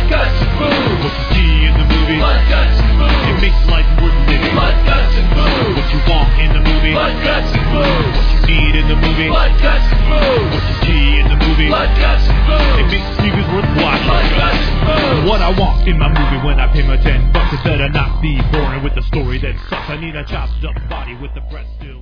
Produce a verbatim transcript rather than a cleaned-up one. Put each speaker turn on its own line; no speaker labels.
Blood, guts, and booze.
What you see in the movie,
Blood, guts, and booze.
it makes life worth living.
Blood, guts, and booze.
What you want in the movie,
Blood, guts, and booze.
what you need in the movie,
Blood, guts, and booze.
what you see in the movie,
Blood, guts, and booze.
it makes movies worth watching.
Blood, guts, and booze.
What I want in my movie when I pay my ten bucks, it better not be boring with a story that sucks. I need a chopped up body with the breath still.